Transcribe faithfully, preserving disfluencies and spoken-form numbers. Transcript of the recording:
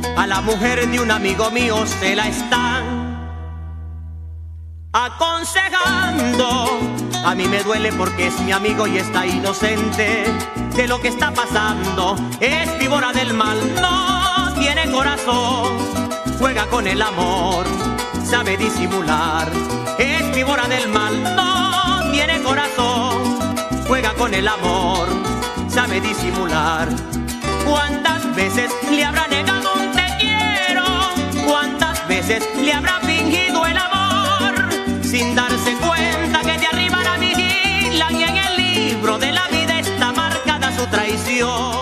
a la mujer de un amigo mío se la están aconsejando. A mí me duele porque es mi amigo y está inocente de lo que está pasando. Es víbora del mal, no tiene corazón, juega con el amor, sabe disimular. Es víbora del mal, no tiene corazón, juega con el amor, sabe disimular. ¿Cuántas veces le habrá negado un te quiero? ¿Cuántas veces le habrá fingido el amor? Sin darse cuenta que de arriba la vigilan y en el libro de la vida está marcada su traición.